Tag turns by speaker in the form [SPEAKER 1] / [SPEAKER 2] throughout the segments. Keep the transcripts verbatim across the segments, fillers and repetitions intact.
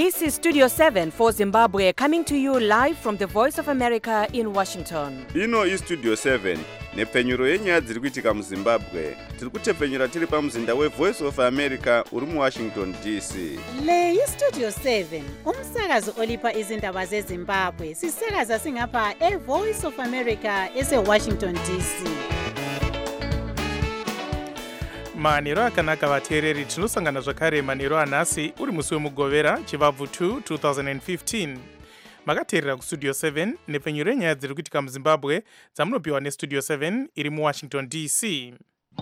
[SPEAKER 1] This is Studio seven for Zimbabwe, coming to you live from the Voice of America in Washington.
[SPEAKER 2] Ino is Studio seven, nepfenyuro yenyaya dziri kuitika muZimbabwe. Tiri kutepfenyura tiri pamuzinda weVoice of America uri muWashington D C.
[SPEAKER 3] Le iStudio seven, umsakazo olipa izindaba zeZimbabwe. Sisakaza singapha eVoice of America eseWashington D C.
[SPEAKER 4] manheru akanaka vateereri, tinosangana zvakare manheru anhasi uri musi wemugovera chivabvu two two thousand fifteen. makateerera kustudio seven nepfenyuro yenyaya dziri kuitika muZimbabwe dzamunopiwa nestudio seven iri muWashington D C.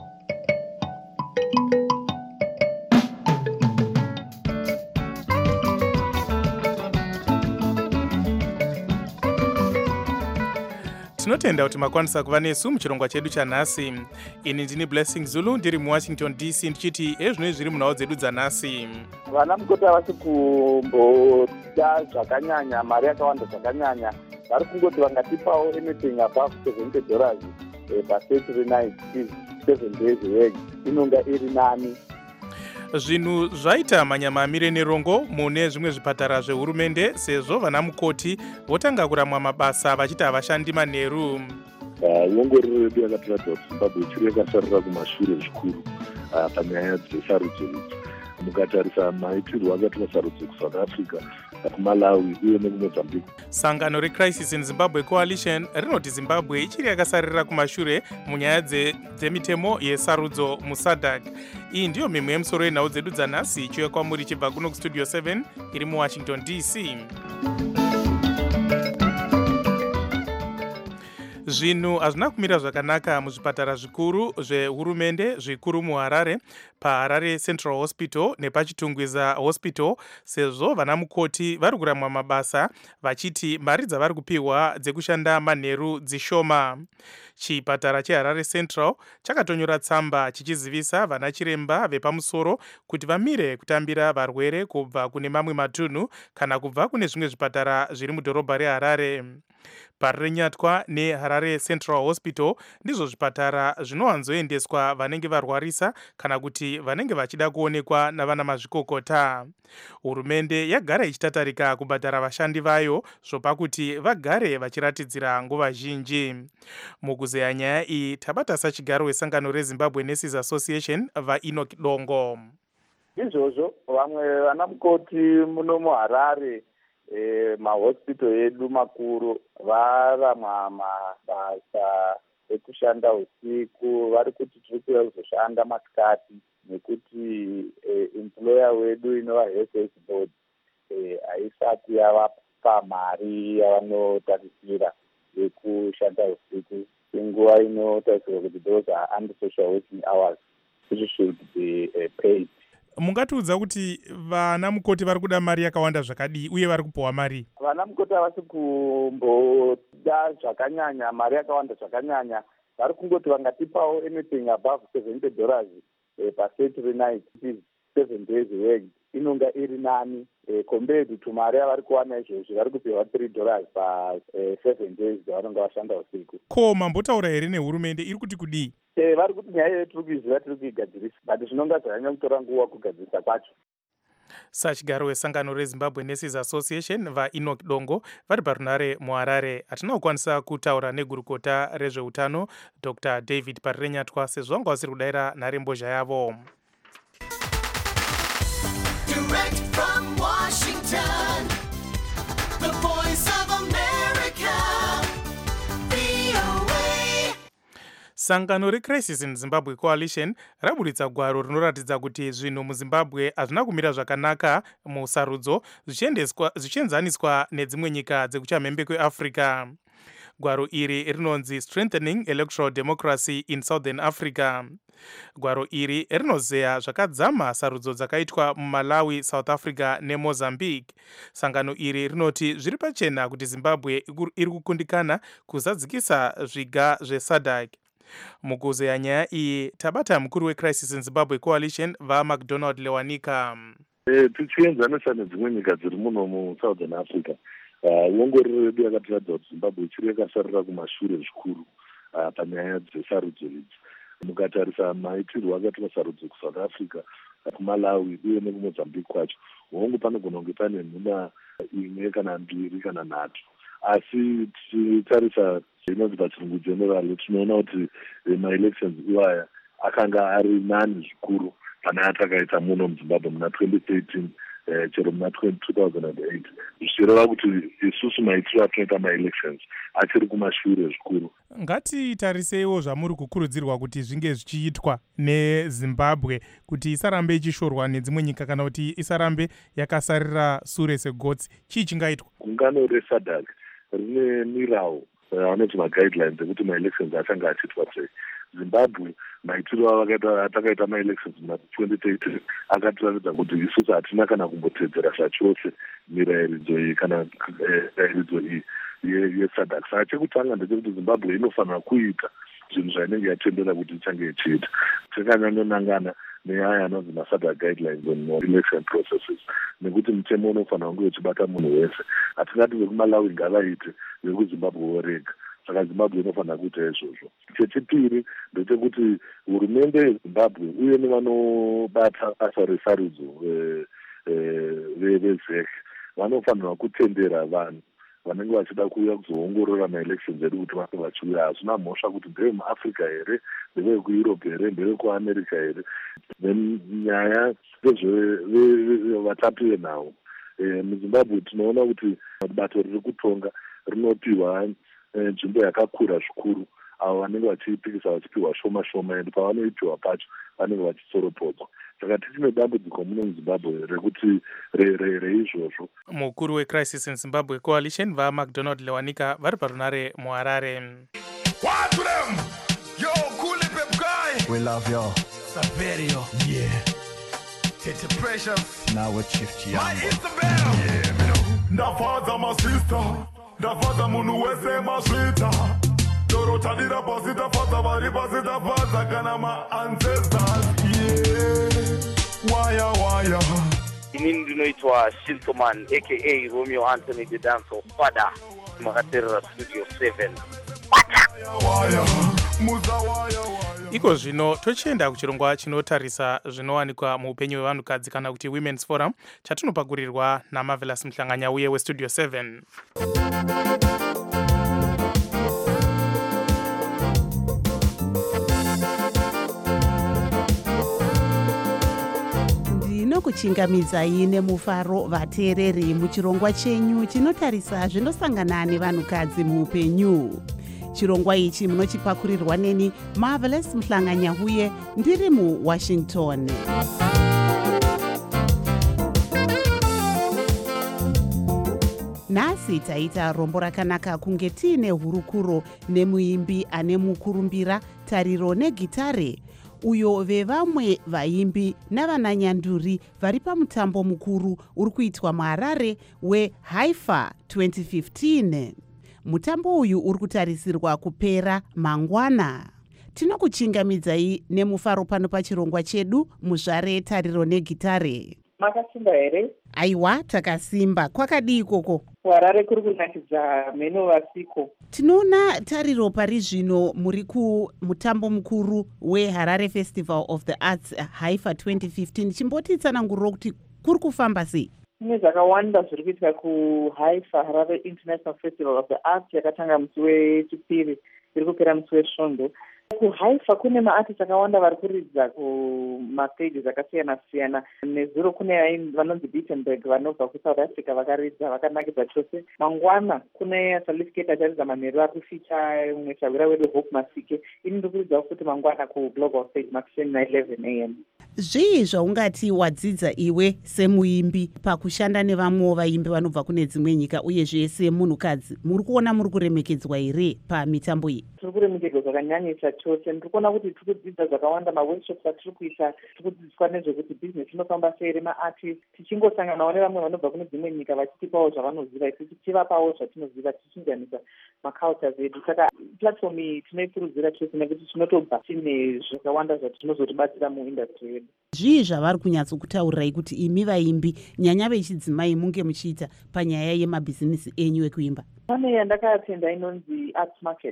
[SPEAKER 4] tinotenda kuti makwanisa kuva nesu muchirongwa chedu chanhasi. Ini ndini Blessing Zulu ndiri muWashington D C ndichiti ezvinoi zviri munhau dzedu dzanhasi.
[SPEAKER 5] Vana mukoti havasi kumboda zvakanyanya, mari yakawanda zvakanyanya. Vari kungoti vangatipawo anything above seventy dollars pasaturday night, seven days away, inonga iri nani.
[SPEAKER 4] Zvinhu zvaita manyamamire nerongo mune zvimwe zvipatara zvehurumende sezvo vana mukoti votanga kuramwa mabasa vachiti havashandi manheru.
[SPEAKER 6] Nyongororo yedu yakatiradza kuti Zimbabwe ichiri yakasarira kumashure zvikuru panyaya dzesarudzo idzi. Mukatarisa maitirwo akaitwa sarudzo kuSouth Africa, kuMalawi uye nekuMozambique.
[SPEAKER 4] Sangano reCrisis in Zimbabwe Coalition rinoti Zimbabwe ichiri yakasarira kumashure munyaya dzemitemo yesarudzo muSADC. Iyi ndiyo mimwe yemusoro yenhau dzedu dzanhasi ichiuya kwamuri chibva kuno kustudio seven iri muWashington D C. Zvinhu hazvina kumira zvakanaka muzvipatara zvikuru zvehurumende zvikuru muHarare, paHarare Central Hospital nepachitungwiza Hospital, sezvo vana mukoti vari kuramwa mabasa vachiti mari dzavari kupiwa dzekushanda manheru dzishoma. Chipatara cheHarare Central chakatonyora tsamba chichizivisa vana chiremba vepamusoro kuti vamire kutambira varwere kubva kune mamwe matunhu kana kubva kune zvimwe zvipatara zviri mudhorobha reHarare. Parirenyatwa neHarare Central Hospital ndizvo zvipatara zvinowanzoendeswa vanenge varwarisa kana kuti vanenge vachida kuonekwa navana mazvikokota. Hurumende yagara ichitatarika kubhadhara vashandi vayo zvopa kuti vagare vachiratidzira nguva zhinji. Mukuzeya nyaya iyi tabata sachigaro wesangano reZimbabwe Nurses Association vaEnoch Dongo.
[SPEAKER 5] Izvozvo vamwe vana mukoti muno muHarare Eh, mahospital edu makuru varamwa mabasa ekushanda usiku, vari kuti tiri kuuya kuzoshanda masikati nekuti eh, employer wedu inova Health Health Board haisati eh, yavapa mari yavanotarisira yekushanda usiku. Inguva inotarisirwa kuti those are under social working hours which should be uh, paid.
[SPEAKER 4] Mungatiudza kuti vana mukoti vari kuda mari yakawanda zvakadii uye vari kupiwa mari?
[SPEAKER 5] Vana mukoti havasi kumboda zvakanyanya, mari yakawanda zvakanyanya. Vari kungoti vangatipawo anything above seventy dollars pasaturday night, seven days away, inonga iri nani compared to mari yavari kuwana izvozvo vari kupiwa three dollars pa seven days dzavanonga vashanda usiku.
[SPEAKER 4] Ko mambotaura here nehurumende iri kuti kudii?
[SPEAKER 5] Eh, vari kuti nyaya yedu tiri kuiziva, tiri kuigadzirisa, but zvinonga zvanyanya kutora nguva kugadzirisa kwacho.
[SPEAKER 4] Sachigaro wesangano reZimbabwe Nurses Association vaEnoch Dongo vari parunare muHarare. Hatina kukwanisa kutaura negurukota rezveutano Doctor David Parirenyatwa sezvo vanga vasiri kudayira nharembozha yavo.
[SPEAKER 7] Direct from Washington, the Voice of America, V O A.
[SPEAKER 4] Sangano reCrisis in Zimbabwe Coalition raburitsa gwaro rinoratidza kuti zvinhu muZimbabwe hazvina kumira zvakanaka musarudzo zvichienzaniswa nedzimwe nyika dzekuchamhembe kweAfrica. Gwaro iri rinonzi Strengthening Electoral Democracy in Southern Africa. Gwaro iri rinozeya zvakadzama sarudzo dzakaitwa muMalawi, South Africa neMozambique. Sangano iri rinoti zviri pachena kuti Zimbabwe iri kukundikana kuzadzikisa zviga zveSADC. Mukuzeya nyaya iyi tabata mukuru weCrisis in Zimbabwe Coalition vaMcDonald Lewanika.
[SPEAKER 6] Eh, tichienzanisa nedzimwe nyika dziri muno muSouthern Africa. Nyongororo yedu yakatiradza kuti Zimbabwe ichiri yakasarira kumashure zvikuru panyaya dzesarudzo idzi. Mukatarisa maitirwo akaitwa sarudzo kuSouth Africa, kumalawi uye nekumozambique kwacho hongu panogona kunge pane nhuna imwe kana mbiri kana nhatu. Asi tichitarisa inonzi pachirungu general tinoona kuti maelections iwaya akanga ari nani zvikuru pane atakaita muno muzimbabwe muna twenty thirteen chero muna two thousand eight zvichireva kuti isusu maitiro atinoita maelections achiri kumashure zvikuru.
[SPEAKER 4] Ngatitariseiwo zvamuri kukurudzirwa kuti zvinge zvichiitwa nezimbabwe kuti isarambe ichishorwa nedzimwe nyika kana kuti isarambe yakasarira sure segotsi. Chii chingaitwa?
[SPEAKER 6] Gungano resadc rine mirawo vanoti maguidelines ekuti maelections achanga achiitwa sei. Zimbabwe maitiro atakaita maelections muna twenty thirteen akatiratidza kuti isusu hatina kana kumbotedzera zvachose mirayiridzo iyi kana mirayiridzo iyi yesadc. Saka chekutanga ndechekuti Zimbabwe inofanira kuita zvinhu zvainenge yatendera kuti ichange ichiita. Tikanyanyonangana neaya anonzi masadc guidelines on election processes nekuti mutemo unofanira kunge uchibata munhu wese. Hatingati vekumalawi ngavaite, vekuzimbabwe vorega. Saka Zimbabwe inofanira kuita izvozvo. Chechipiri ndechekuti hurumende yeZimbabwe uye nevanobata basa resarudzo vezek vanofanira kutendera vanhu vanenge vachida kuuya kuzoongorora maelections edu kuti vange vachiuya. Hazvina mhosva kuti ndeve muAfrica here, ndeve kuEurope here, ndeve kuAmerica here. Nyaya dzezvevatapi venhau muZimbabwe tinoona kuti bato riri kutonga rinopiwa nzvimbo yakakura zvikuru. Avo vanenge vachipikisa vachipiwa shoma shoma ende pavanoipiwa pacho vanenge vachitsoropodzwa. Saka tichine dambudziko muno muZimbabwe rekuti reizvozvo.
[SPEAKER 4] Mukuru weCrisis in Zimbabwe Coalition vaMcDonald Lewanika vari parunare muHarare.
[SPEAKER 8] What to them? Yo, cool pep guy. We love you. Saverio. Yeah. Tete Precious. Now with Chief Chiambo. My Isabel. Yeah, me know. Ndafaza my sister. Ndafaza munu wese maswita. Dorotadira pasita faza vari pasita faza kana ma ancestors. Yeah. Waya waya.
[SPEAKER 9] Inini ndinoitwa Shintoman aka Romeo Anthony the Dancer Father makaterera Studio seven.
[SPEAKER 8] Waya muza waya waya.
[SPEAKER 4] Iko zvino tochienda kuchirongwa chinotarisa zvinowanikwa muupenyu hwevanhukadzi kana kuti Women's Forum chatinopakurirwa naMarvelous Mhlanganya uye weStudio seven.
[SPEAKER 3] Ndinokuchingamidzai nemufaro vateereri muchirongwa chenyu chinotarisa zvinosangana nevanhukadzi muupenyu. Chirongwa ichi munochipakurirwa neni Marvelous Mhlanganya uye ndiri muWashington. Nhasi taita rombo rakanaka kunge tiine hurukuro nemuimbi ane mukurumbira, tariro negitare, uyo vevamwe vaimbi navananyanduri vari pamutambo mukuru uri kuitwa muHarare weHaifa twenty fifteen. Mutambo uyu uri kutarisirwa kupera mangwana. Tinokuchingamidzai nemufaro pano pachirongwa chedu muzvare tariro negitare.
[SPEAKER 10] Makasimba here?
[SPEAKER 3] Aiwa, takasimba. Kwakadii ikoko?
[SPEAKER 10] kuHarare kuri kunakidza mheno vasiko.
[SPEAKER 3] Tinoona tariro pari zvino muri kumutambo mukuru weHarare Festival of the Arts Haifa twenty fifteen. Chimbotitsananguriro kuti kuri kufamba sei?
[SPEAKER 10] Kune zvakawanda zviri kuitika kuHaifa Harare International Festival of the Arts yakatanga musi wechipiri iri kupera musi wesvondo. KuHaifa kune maartists akawanda vari kuridza kumastages akasiyana siyana. Nezuro kune vanonzi Beatenberg vanobva kuSouth Africa vakaridza vakanakidza chose. Mangwana kune Saliskate acharidza manheru ari kuficha umwe chavira wedu Hope Masike. Ini ndiri kuridza kuti mangwana kuGlobal Stage Maxine na eleven a m.
[SPEAKER 3] Zvii zvaungati wadzidza iwe semuimbi pakushanda nevamwewo vaimbi vanobva kune dzimwe nyika uyezve semunhukadzi? Muri kuona muri kuremekedzwa here pamitambo iyi?
[SPEAKER 10] Tiri kuremekedzwa zvakanyanyisa chose. Ndiri kuona kuti tiri kudzidza zvakawanda, maworkshops atiri kuita, tiri kudzidziswa nezvekuti business inofamba sei remaartist, tichingosanganawo nevamwe vanobva kune dzimwe nyika vachitipawo zvavanoziva, isu tichivapawo zvatinoziva, tichinjanisa macultures edu. Saka platform iyi tinoikurudzira chose nekuti tinotobva tine zvakawanda zvatinozotibatsira muindustry yedu.
[SPEAKER 3] Zvii zvavari kunyatsokutaurirai kuti imi vaimbi nyanya vechidzimai munge muchiita panyaya yemabhizinesi enyu ekuimba?
[SPEAKER 10] Pane yandakatenda inonzi Arts Market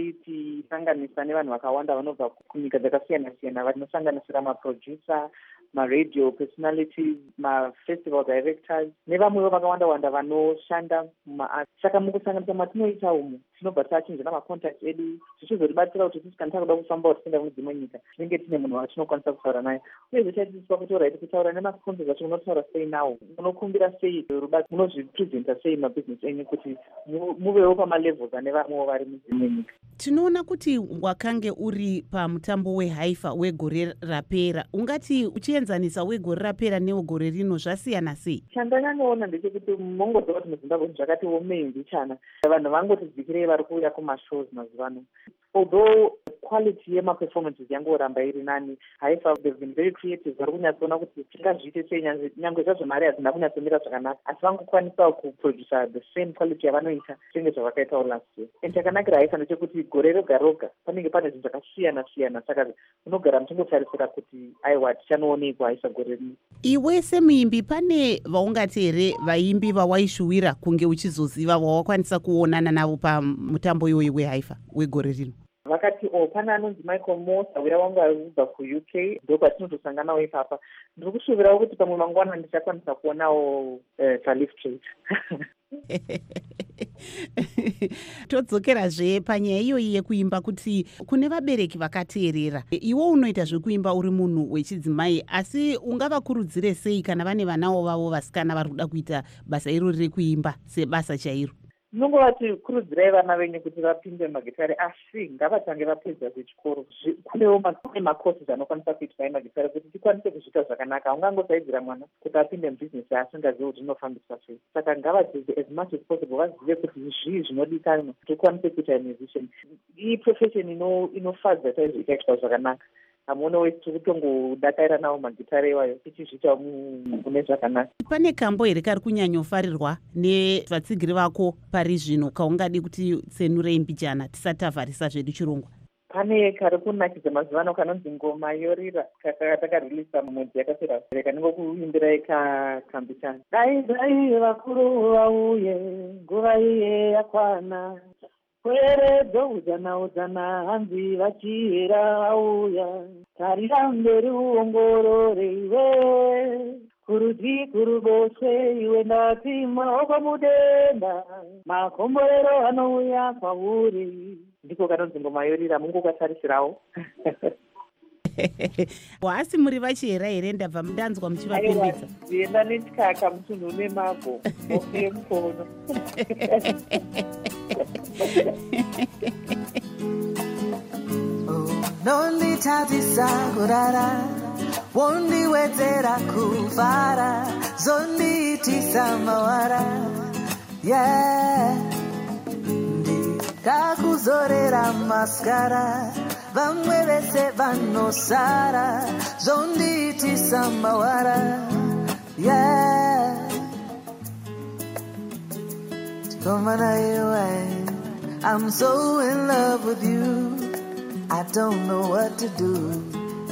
[SPEAKER 10] yavaitisanganisa nevanhu vakawanda vanobva kunyika dzakasiyana siyana, vanosanganisira maproducer, maradio personalities, mafestival directors nevamwewo vakawanda wanda vanoshanda mumaart. Saka mukusanganisa matinoita umu tinobva tachinja namacontacts edu tichizoribatsira kuti tisi kana takuda kufamba tichienda kune dzimwe nyika tinenge tine munhu watinokwanisa kutaura naye, uye zvichaitiswa kuti orit kutaura nemasponsors acho munotaura sei nawo, munokumbira sei rubatsiro, munozvipresenta sei mabhizinesi enyu kuti muvewo pamalevels ane vamwewo vari mudzimwe nyika.
[SPEAKER 3] Tinoona kuti wakange uri pamutambo wehaifa wegore rapera, ungati uchienzanisa wegore rapera newegore rino zvasiyana sei?
[SPEAKER 10] Chandanyanoona ndechekuti mongoziva kuti muzimbabwe zvakati omei mbichana, vanhu vangotidzikirei vari kuuya kumashows mazuva ano. Although quality yemaperformances yangoramba iri nani, haifa they've been very creative, vari kunyatsoona kuti tingazviite sei nyangwe zvazvo mari hadzina kunyatsomira zvakanaka, asi vangokwanisawo kuproducer the same quality yavanoita senge zvavakaitawo last year. And chakanakira haifa ndechekuti gore roga roga panenge pane zvinhu zvakasiyana siyana, saka unogara muchingotarisira kuti aiwa tichanoonekwa haifa gore rino.
[SPEAKER 3] Iwe semuimbi pane vaungati here vaimbi vawaishuwira kunge uchizoziva wawakwanisa kuonana navo pamutambo iwoyo wehaifa wegore rino?
[SPEAKER 10] Vakati o pana anonzi Michael Mosa uya wanga arikubva kuU K ndo kwatinotosanganawo ipapa. Ndiri kushuvirawo kuti pamwe mangwana ndichakwanisa kuonawo Salif Trade.
[SPEAKER 3] Todzokerazve panyaya iyoyi yekuimba kuti kune vabereki vakateerera, iwo unoita zvekuimba uri munhu wechidzimai, asi ungavakurudzire sei kana vane vanawo vavo vasikana vari kuda kuita basa irori rekuimba sebasa chairo?
[SPEAKER 10] Nongovati kurudzirai vana venyu kuti vapinde magitare, asi ngavatange vapedza zvechikoro. Kunewo macourses anokwanisa kuitwa emagitare kuti tikwanise kuzviita zvakanaka. Ungangosaidzira mwana kuti apinde mubhizinesi asingazivi kuti inofambiswa sei. Saka ngavadzidze as much as possible, vazive kuti zvii zvinodikanwa kuti ukwanise kuita musician. Iyi profession inofadza ikaitwa zvakanaka. Hamuona wese tikutongodakarira nawo magitare iwayo tichizviita mune zvakanaka.
[SPEAKER 3] Pane kambo here kari kunyanyofarirwa nevatsigiri vako pari zvino kaungadi kuti tsenurei mbichana tisati tavharisa zvedu chirongwa?
[SPEAKER 10] Pane kari kunakidza mazuva ano kanonzi Ngoma Yorira, kakatakareleasa mumwedzi yakapera kanenge kuimbirai kambichana. Dai dai vakuru vauye nguva iye yakwana, kweredzo udzana udzana hanzi vachihera vauya, tarira mberi uongorore iwe, kurudyi kuruboshwe iwe ndati maoko mudenga, makomborero anouya kwauri. Ndiko kanonzi Ngoma Yorira, mungokatarisirawo.
[SPEAKER 3] Wasi muri vachihera here ndabva mudanzwa muchivapembedza?
[SPEAKER 10] Zienda nechikaka mutunhu nemabho oke mukono.
[SPEAKER 7] Nonditadzisa kurara, wondiwedzera kufara, zondiitisa mawara, yeah. Ndikakuzorera maskara, vamwe vese vanosara, zondiitisa mawara, yeah. Tikomana iwe, I'm so in love with you, I don't know what to do.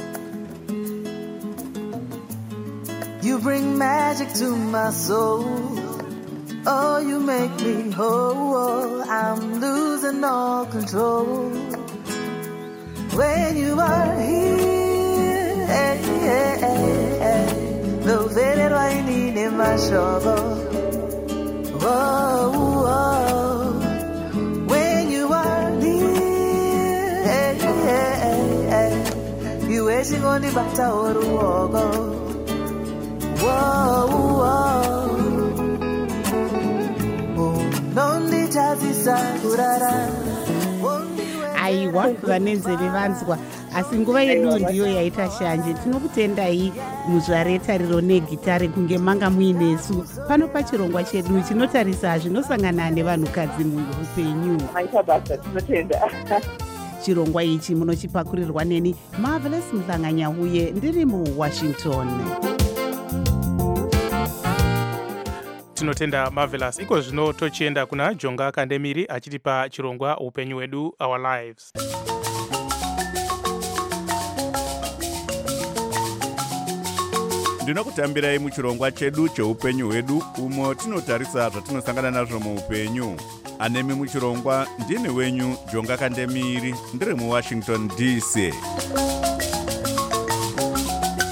[SPEAKER 7] You bring magic to my soul, oh, you make me whole, I'm losing all control. When you are here, hey, hey, hey, hey, the very lining in my shovel. Whoa, whoa. When you are near, hey, hey, hey, hey, you wishing on the bata or wogo. Whoa, whoa. Nondi chazi sakurara.
[SPEAKER 3] Aiwa, vanenzeve vanzwa, asi nguva yedu ndiyo yaita shanje. Tinokutendai muzvaretariro negitare kunge manga muinesu pano pachirongwa chedu chinotarisa zvinosangana nevanhukadzi muupenyu.
[SPEAKER 10] Maita basa, tinotenda.
[SPEAKER 3] Chirongwa ichi munochipakurirwa neni Marvelous Mhlanganyauye ndiri muWashington.
[SPEAKER 4] Tinotenda Marvelous. Iko zvino tochienda kuna Jonga Kandemiri achitipa chirongwa upenyu wedu, Our Lives.
[SPEAKER 2] Ndinokutambirai muchirongwa chedu cheupenyu hwedu umo tinotarisa zvatinosangana nazvo muupenyu. Anemi muchirongwa ndini wenyu Jonga Kandemiri ndiri muWashington D C.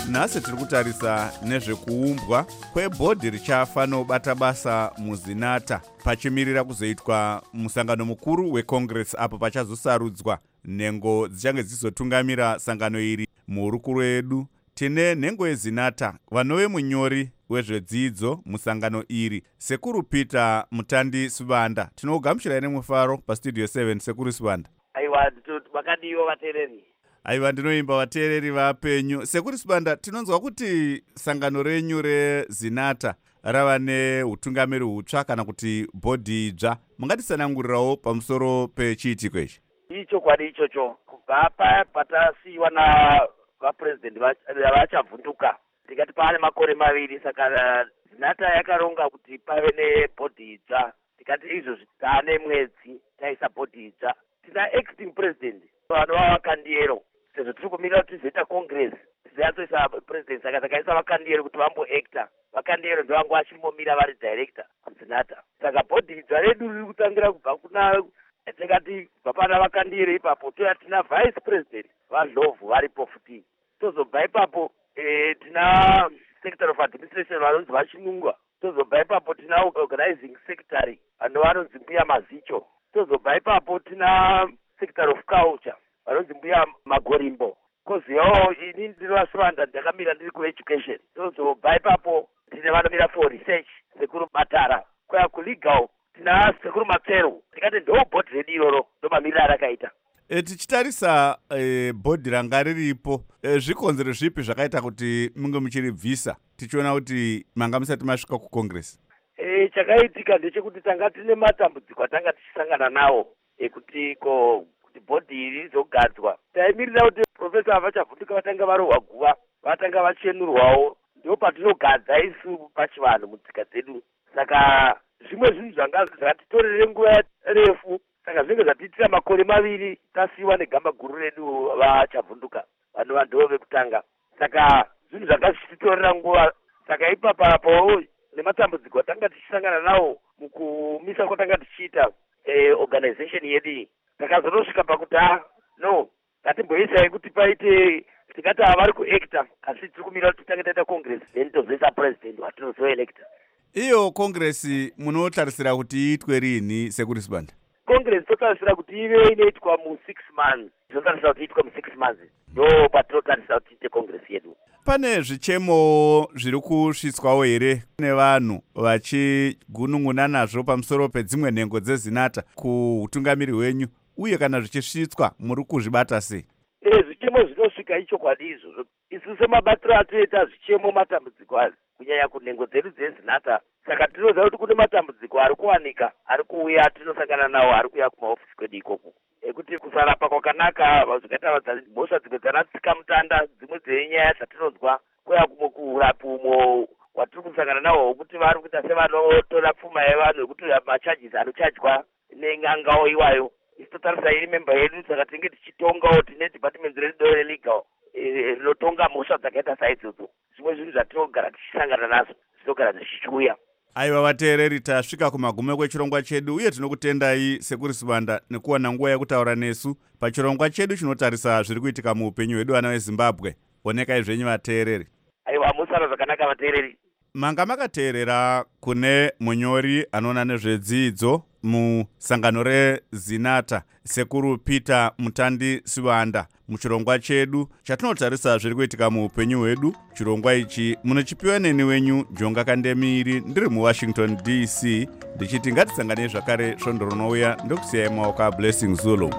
[SPEAKER 2] nhasi tiri kutarisa nezvekuumbwa kwebhodhi richafanobata basa muzinata pachimirira kuzoitwa musangano mukuru wecongress apo pachazosarudzwa nhengo dzichange dzizotungamira sangano iri muhurukuro yedu. Tine nhengo yezinata vanove munyori wezvedzidzo musangano iri Sekuru Peter Mutandi Sibanda. Tinogamuchira nemufaro pastudio seven. Sekuru Sibanda.
[SPEAKER 9] Aiwa vakadiwa vateereri.
[SPEAKER 2] Aiwa ndinoimba vateereri vapenyu. Sekuru Sibanda, tinonzwa kuti sangano renyu rezinata rava neutungamiri hutsva kana kuti bhodhi idzva. Mungatisanangurirawo pamusoro pechiitiko ichi?
[SPEAKER 9] Icho kwadi ichocho kubva paya patasiyiwa na vapurezidendi vachavhunduka tikati paane makore maviri, saka zinata yakaronga kuti pave nebhodhi idzva. Tikati izvozvi taane mwedzi taisa bhodhi idzva. Tina acting president vanova vakandiyero, sezvo tiri kumirira kuti tizoita congress tizayatsoisa president, saka takaisa vakandiyero kuti vamboacta. Vakandiyero ndovangu vachimbomira vari director kuzinata. Saka bhodhi idzva redu riri kutangira kubva kuna tikati kubva pana vakandiyero ipapo toya tina vice president vaLovhu varipo futi. Tozobva ipapo e, tina secretary of administration vanonzi vachinungwa. Tozobva ipapo tina organizing secretary vanhu vanonzi mbuya mazicho. Tozobva ipapo tina secretary of culture vanonzi mbuya magorimbo. Koziyawo ini ndinovasivanda ndakamira ndiri kueducation. Tozobva ipapo tine vanomira for research Sekuru Matara. Kwaya kulegal tina Sekuru Matsero. Tikati ndo bhodhi redu iroro ndo mamiriro arakaita.
[SPEAKER 2] E, tichitarisa e, bhodhi ranga riripo, e, zvikonzero zvipi zvakaita kuti munge muchiribvisa tichiona kuti manga musati masvika kucongress?
[SPEAKER 9] E, chakaitika ndechekuti tanga tine matambudziko atanga tichisangana nawo ekuti ko kuti bhodhi iri rizogadzwa. Taimirira kuti profesa vachavhunduka vatanga varohwa guva, vatanga vachenurwawo, ndo patinogadza isu pachivanhu mutsika dzedu. Saka zvimwe zvinhu zvanga zvatitorere nguva refu, saka zvinenge zvatiitira makore maviri tasiyiwa negamba guru redu vachavhunduka, vanhu vandivo vekutanga. Saka zvinhu zvanga zvichitorera nguva. Saka ipapapo nematambudziko atanga tichisangana nawo mukumisa kwatanga tichiita eh, organization yedu, takazotosvika pakuti ah no ngatimboisai kuti paite tikati vari kuacta asi tiri kumirira kuti titange taita congress then tozoisa president watinozoelecta.
[SPEAKER 2] Iyo congress munotarisira kuti iitwe rini Sekuru Sibanda?
[SPEAKER 9] Congress totarisira kuti ive inoitwa mu six months. Totarisira kuti iitwe mu six months ndo patinotarisira kuti iite congress yedu.
[SPEAKER 2] Pane zvichemo zviri kusvitswawo here nevanhu vachigunun'una nazvo pamusoro pedzimwe nhengo dzezinata kuutungamiri hwenyu, uye kana zvichisvitswa muri kuzvibata sei?
[SPEAKER 9] E, zvichemo zvinosvika icho kwadi izvozvo. Isu semabatiro atoita zvichemo matambudziko aya kunyanya kunhengo dzedu dzezinata. Saka tinoziva kuti kune matambudziko ari kuwanika, ari kuuya tinosangana nawo, ari kuuya kumaofisi kwedu ikoko. Ekuti kusarapa kwakanaka zvikaita mhosva dzimwe dzanatsika mutanda, dzimwe dzenyaya dzatinonzwa kuya kumwe kurapi umo watiri kusangana nawo hwokuti vari kuita sevanotora pfuma yevanhu yekuti macharges anochajwa nengangawo iwayo. Isi totarisa iri memba yedu, saka tinenge tichitongawo, tine department redu relegal rinotonga mhosva dzakaita saidzodzo. Zvimwe zvinhu zvatinogara tichisangana nazvo zvinogara zvichiuya.
[SPEAKER 2] Aiwa vateereri, tasvika kumagume kwechirongwa chedu uye tinokutendai Sekuru Sibanda nekuwana nguva yekutaura nesu pachirongwa chedu chinotarisa zviri kuitika muupenyu hwedu vana veZimbabwe. Onekai zvenyu vateereri.
[SPEAKER 9] Aiwa musara zvakanaka vateereri.
[SPEAKER 2] Manga makateerera kune munyori anoona nezvedzidzo musangano rezinata Sekuru Peter Mutandi Sibanda muchirongwa chedu chatinotarisa zviri kuitika muupenyu hwedu. Chirongwa ichi munochipiwa neni wenyu Jonga Kandemiri ndiri muWashington D C, ndichiti ngatisangane zvakare svondo rinouya ndokusiyai maoko aBlessing Zulu.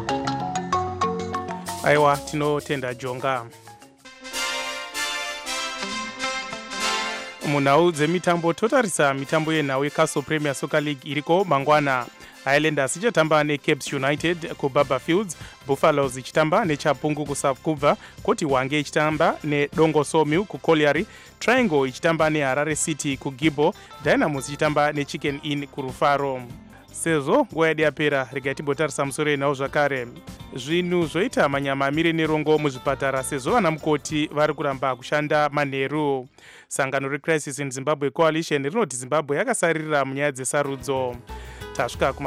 [SPEAKER 4] Aiwa, tinotenda Jonga. Munhau dzemitambo totarisa mitambo yenhau yeCastle Premier Soccer League iriko mangwana. Highlanders ichatamba neCapes United kuBaba Fields, Buffaloes ichitamba neChapungu kuSabkubva, koti Wange ichitamba neDongo Sawmill kuColliery, Triangle ichitamba neHarare City kuGibo, Dynamos ichitamba neChicken Inn kuRufaro. Sezvo nguva yedu yapera, regai timbotarisa musoro yenhau zvakare. Zvinhu zvoita manyama amire nerongo muzvipatara sezvo vana mukoti vari kuramba kushanda manheru. Sangano reCrisis in Zimbabwe Coalition rinoti Zimbabwe yakasaririra munyaya dzesarudzo. Tasvika